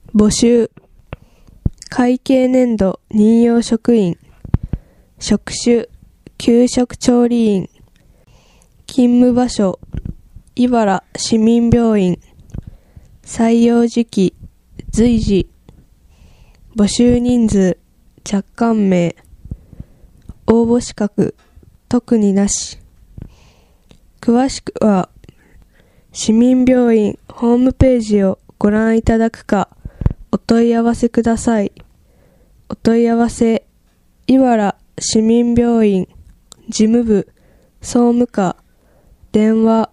募集。会計年度任用職員。職種、給食調理員。勤務場所、茨市民病院。採用時期、随時。募集人数、若干名。応募資格、特になし。詳しくは、市民病院ホームページをご覧いただくか、お問い合わせください。お問い合わせ、茨市民病院事務部総務課電話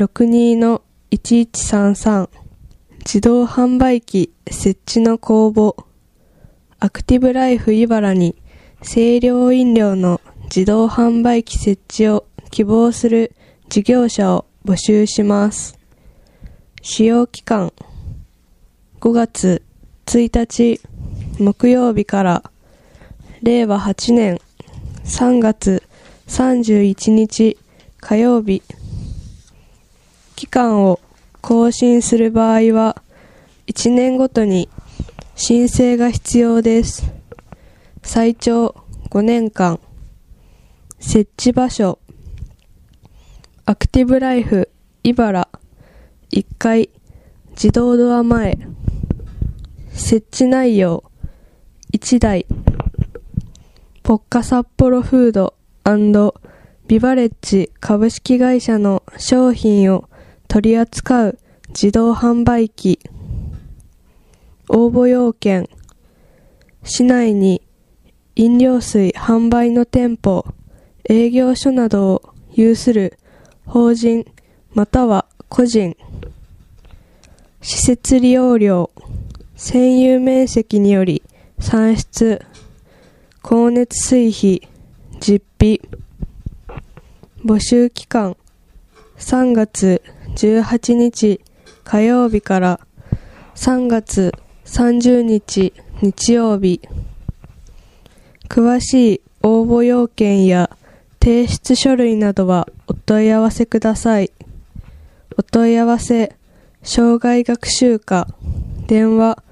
62-1133 自動販売機設置の公募。アクティブライフ茨に清涼飲料の自動販売機設置を希望する事業者を募集します。使用期間5月1日木曜日から令和8年3月31日火曜日。期間を更新する場合は1年ごとに申請が必要です。最長5年間。設置場所アクティブライフ茨1階自動ドア前。設置内容1台。ポッカ札幌フード&ビバレッジ株式会社の商品を取り扱う自動販売機。応募要件。市内に飲料水販売の店舗、営業所などを有する法人または個人。施設利用料。占有面積により算出。光熱水費、実費。募集期間3月18日火曜日から3月30日日曜日。詳しい応募要件や提出書類などはお問い合わせください。お問い合わせ、障害学習課、電話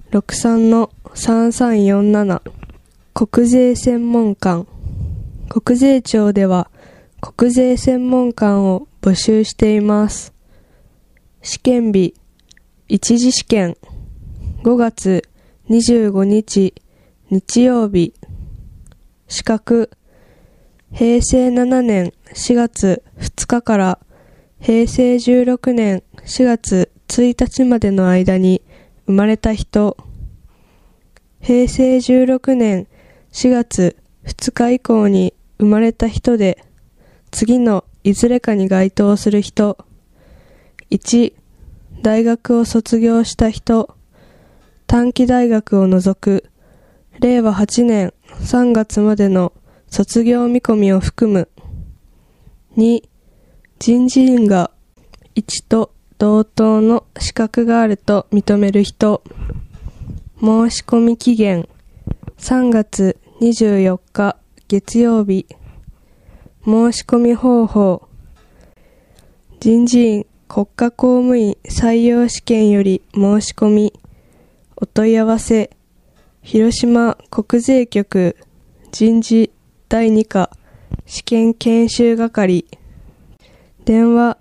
63-3347。国税専門官。国税庁では国税専門官を募集しています。試験日、一次試験5月25日日曜日。資格、平成7年4月2日から平成16年4月1日までの間に生まれた人。平成16年4月2日以降に生まれた人で、次のいずれかに該当する人。1、大学を卒業した人。短期大学を除く、令和8年3月までの卒業見込みを含む。2、人事院が1と同等の資格があると認める人。申し込み期限3月24日月曜日。申し込み方法。人事院国家公務員採用試験より申し込み。お問い合わせ。広島国税局人事第2課試験研修係。電話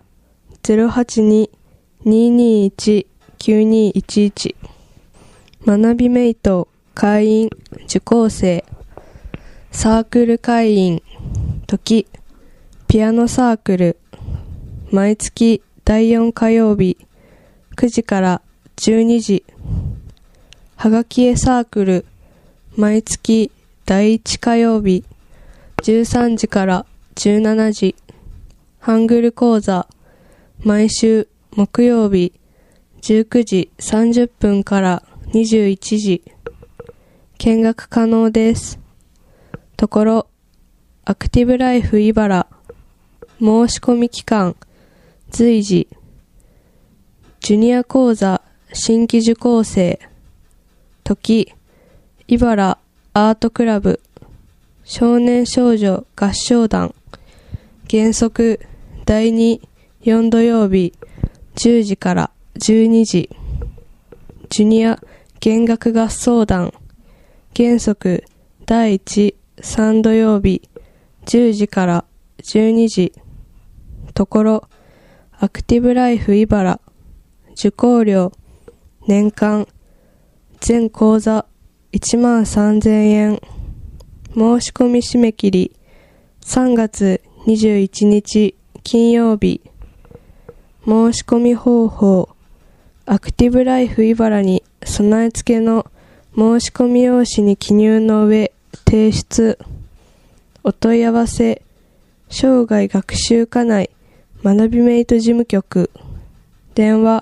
082-221-9211。学びメイト会員受講生。サークル会員時ピアノサークル。毎月第4火曜日9時から12時。はがき絵サークル。毎月第1火曜日13時から17時。ハングル講座。毎週木曜日19時30分から21時。見学可能です。ところ、アクティブライフ茨。申し込み期間随時。ジュニア講座新規受講生。時、茨アートクラブ。少年少女合唱団。原則第2、4土曜日10時から12時。ジュニア弦楽合奏団原則第1、3土曜日10時から12時ところアクティブライフ茨受講料年間全講座13,000円申し込み締め切り3月21日金曜日申し込み方法アクティブライフ茨に備え付けの申し込み用紙に記入の上提出お問い合わせ生涯学習課内学びメイト事務局電話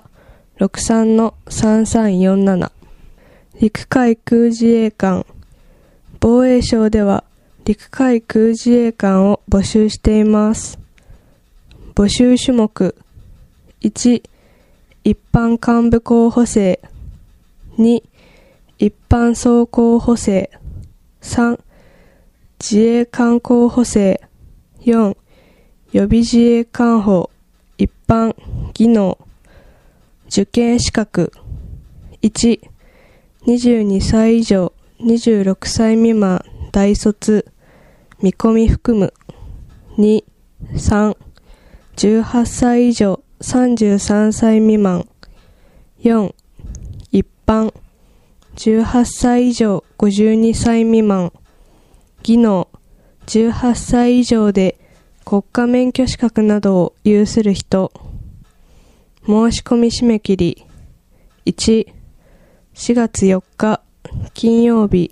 63-3347 陸海空自衛官防衛省では陸海空自衛官を募集しています。募集種目1、一般幹部候補生2、一般総候補生3、自衛官候補生4、予備自衛官補一般技能受験資格1、22歳以上26歳未満大卒見込み含む2、3、18歳以上33歳未満4、一般18歳以上52歳未満技能18歳以上で国家免許資格などを有する人申し込み締め切り1、4月4日金曜日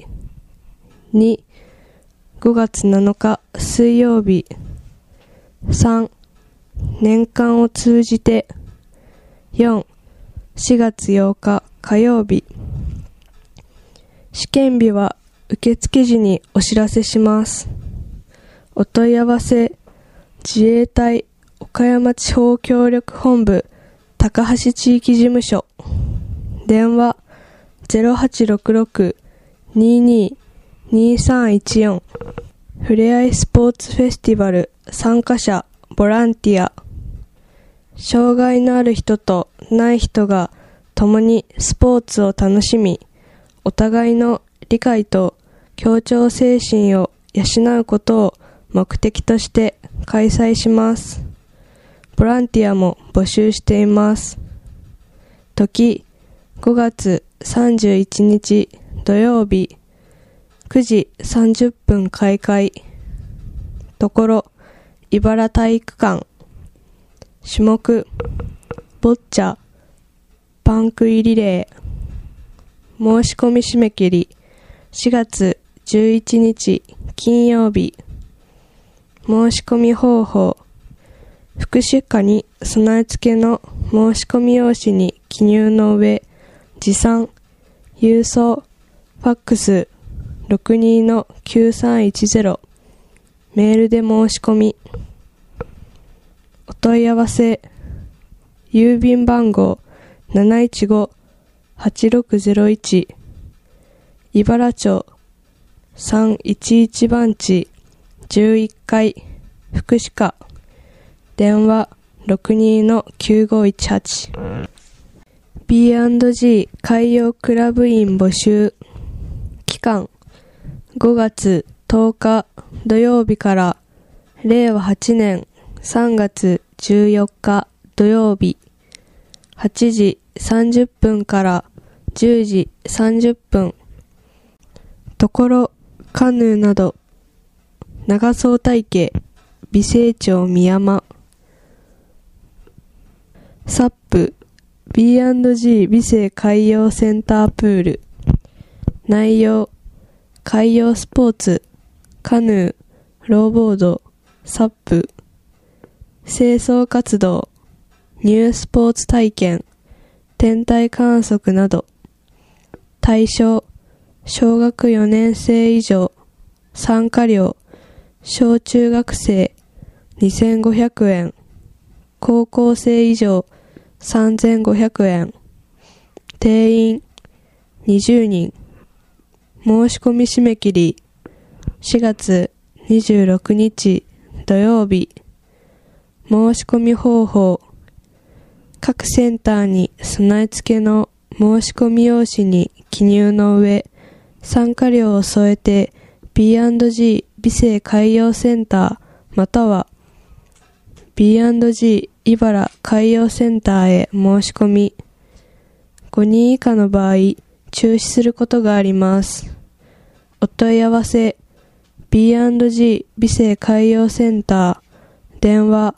2、5月7日水曜日3、年間を通じて4、4月8日火曜日試験日は受付時にお知らせします。お問い合わせ自衛隊岡山地方協力本部高橋地域事務所電話 0866-22-2314 ふれあいスポーツフェスティバル参加者ボランティア障害のある人とない人が共にスポーツを楽しみお互いの理解と協調精神を養うことを目的として開催します。ボランティアも募集しています。時5月31日土曜日9時30分開会ところ茨体育館種目ボッチャパンクイリレー申し込み締め切り4月11日金曜日申し込み方法福祉課に備え付けの申し込み用紙に記入の上持参郵送ファックス 62-9310 メールで申し込みお問い合わせ郵便番号 715-8601 茨町311番地11階福祉課電話 62-9518 B&G 海洋クラブ員募集期間5月10日土曜日から令和8年3月14日土曜日8時30分から10時30分ところカヌーなど長総体系美星町宮山サップ B&G 美星海洋センタープール内容海洋スポーツカヌーローボードサップ清掃活動ニュースポーツ体験天体観測など対象小学4年生以上参加料小中学生2500円高校生以上3500円定員20人申し込み締め切り4月26日土曜日申し込み方法各センターに備え付けの申込用紙に記入の上、参加料を添えて B&G 美生海洋センターまたは B&G 茨海洋センターへ申し込み、5人以下の場合、中止することがあります。お問い合わせ B&G 美生海洋センター電話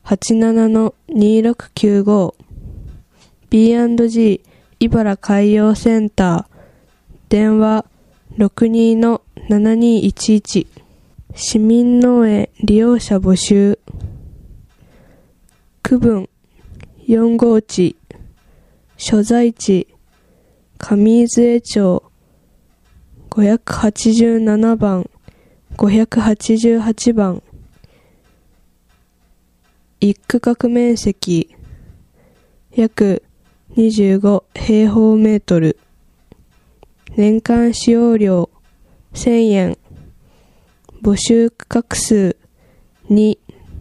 87-2695 B&G 茨海洋センター電話 62-7211 市民農園利用者募集区分4号地所在地上伊豆江町587番588番一区画面積約25平方メートル年間使用料1000円募集区画数2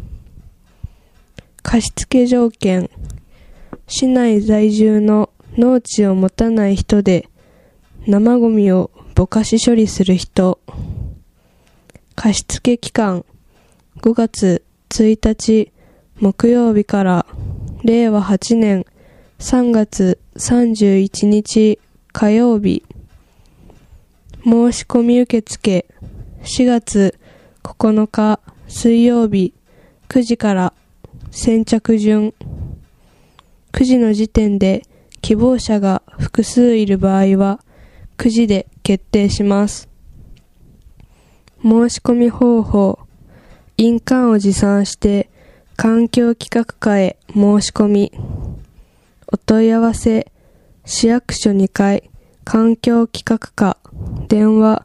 貸付条件市内在住の農地を持たない人で生ゴミをぼかし処理する人貸付期間5月1日木曜日から令和8年3月31日火曜日申し込み受付4月9日水曜日9時から先着順9時の時点で希望者が複数いる場合は9時で決定します。申し込み方法印鑑を持参して環境企画課へ申し込みお問い合わせ市役所2階環境企画課電話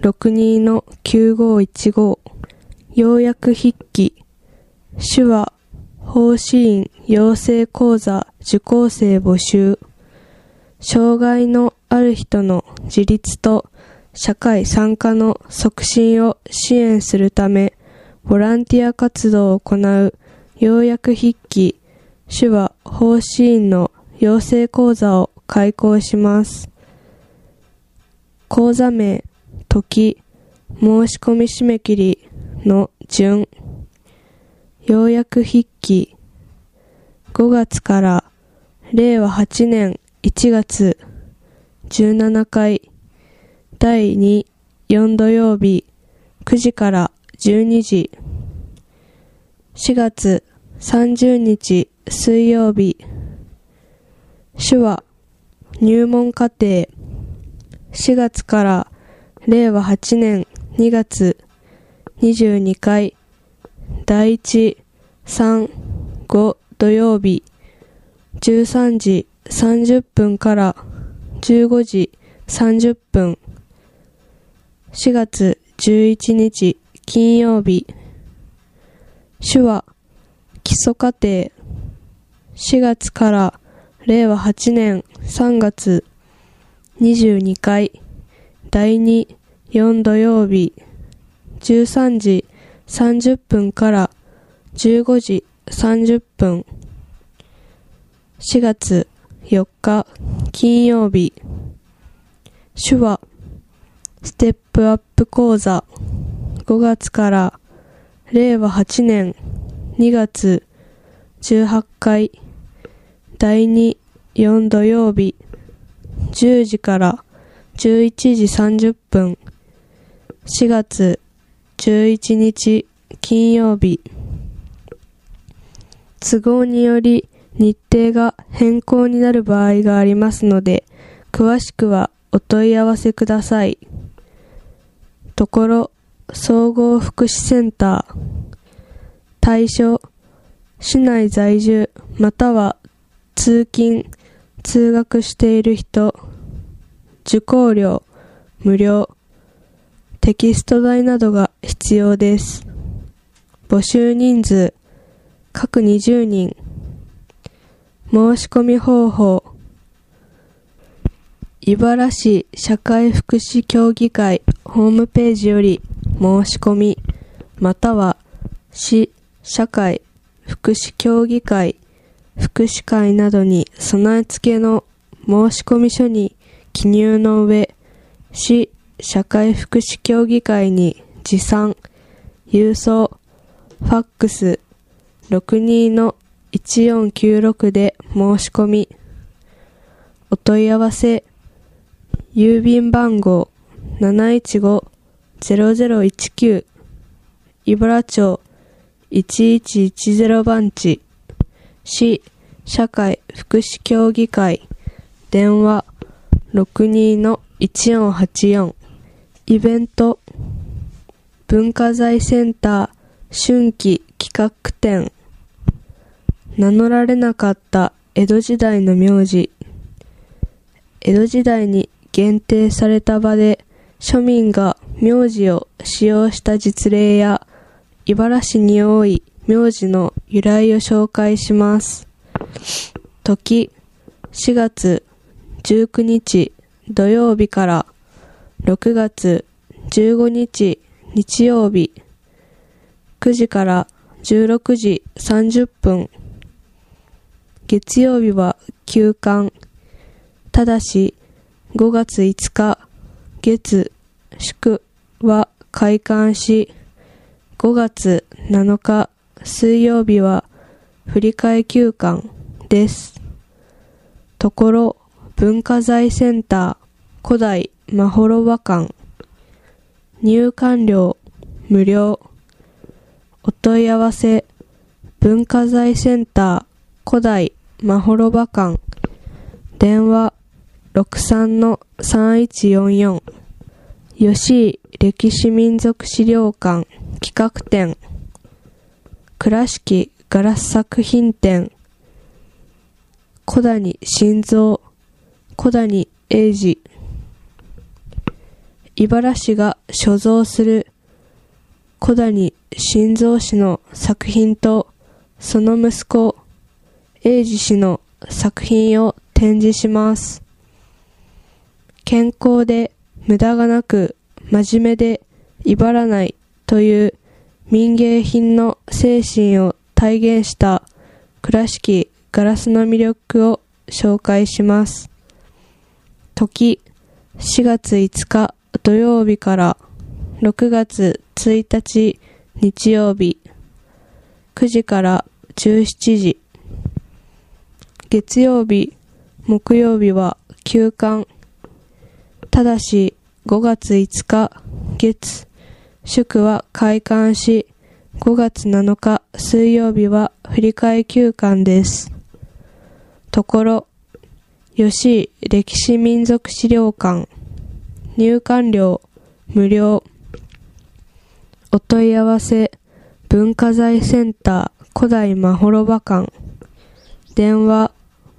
62-9515 要約筆記手話奉仕員養成講座受講生募集障害のある人の自立と社会参加の促進を支援するためボランティア活動を行う要約筆記手話奉仕員の養成講座を開講します。講座名、時、申し込み締め切りの順、要約筆記、5月から令和8年1月17回第2、4土曜日9時から12時4月30日水曜日手話入門課程4月から令和8年2月22回第1、3、5土曜日13時30分から15時30分4月11日金曜日手話基礎課程4月から令和8年3月22回第2、4土曜日13時30分から15時30分4月4日金曜日手話ステップアップ講座5月から令和8年2月18回第2、4土曜日10時から11時30分4月11日金曜日都合により日程が変更になる場合がありますので詳しくはお問い合わせください。ところ総合福祉センター対象市内在住または通勤通学している人受講料無料テキスト代などが必要です。募集人数各20人申し込み方法茨市社会福祉協議会ホームページより申し込みまたは市社会福祉協議会福祉会などに備え付けの込書に記入の上、市社会福祉協議会に持参、郵送、ファックス 62-1496 で申し込み、お問い合わせ、郵便番号 715-0019 茨町1110番地、市社会福祉協議会、電話 62-1484、イベント、文化財センター春季企画展、名乗られなかった江戸時代の名字、江戸時代に限定された場で庶民が名字を使用した実例や茨市に多い名字の由来を紹介します。時、4月19日土曜日から6月15日日曜日、9時から16時30分、月曜日は休館。ただし、5月5日、月、祝は開館し、5月7日、水曜日は振り替え休館です。ところ、文化財センター古代まほろば館。入館料無料。お問い合わせ、文化財センター古代まほろば館。電話63-3144、吉井歴史民族資料館企画展、倉敷ガラス作品展、小谷晋三、小谷英二、茨市が所蔵する小谷晋三氏の作品と、その息子英二氏の作品を展示します。健康で無駄がなく真面目で威張らないという民芸品の精神を体現した倉敷ガラスの魅力を紹介します。時、4月5日土曜日から6月1日日曜日、9時から17時。月曜日、木曜日は休館。ただし、5月5日、月、祝は開館し、5月7日、水曜日は振り替え休館です。ところ、吉井歴史民族資料館、入館料無料。お問い合わせ、文化財センター古代まほろば館、電話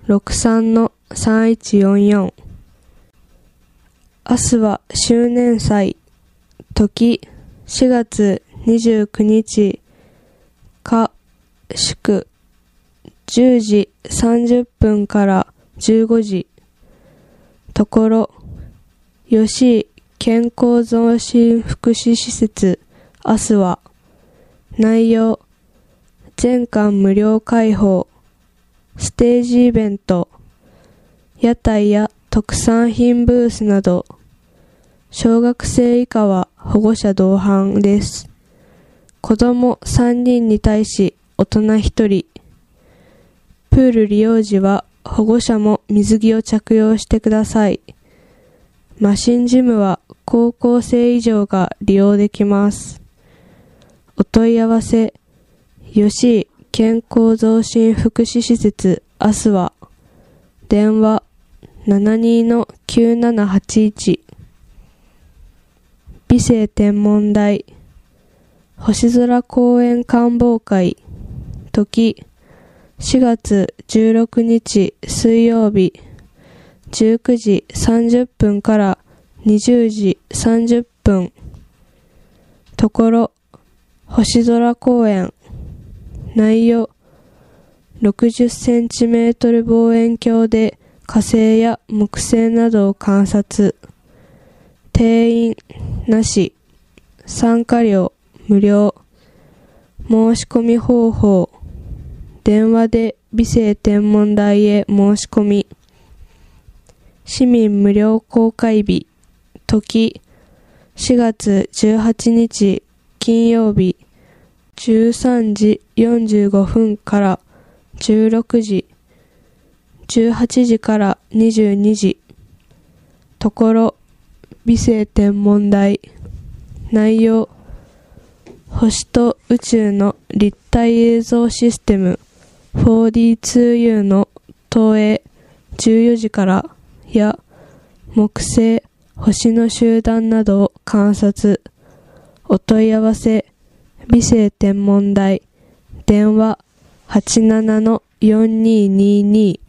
63-3144。明日は周年祭。時、4月29日。祝、10時30分から15時。ところ、吉井健康増進福祉施設、明日は、内容、全館無料開放、ステージイベント、屋台や特産品ブースなど、小学生以下は保護者同伴です。子供3人に対し大人1人。プール利用時は保護者も水着を着用してください。マシンジムは高校生以上が利用できます。お問い合わせ、吉井健康増進福祉施設明日は、電話72-9781。美星天文台、星空公園観望会。時、4月16日水曜日、19時30分から20時30分。ところ、星空公園。内容、60センチメートル望遠鏡で火星や木星などを観察。定員なし。参加料無料。申し込み方法。電話で美星天文台へ申し込み。 市民無料公開日、時、4月18日金曜日、13時45分から16時、18時から22時。ところ、微生天文台。内容、星と宇宙の立体映像システム 4D2U の投影14時からや木星、星の集団などを観察。お問い合わせ、微生天文台。電話87-4222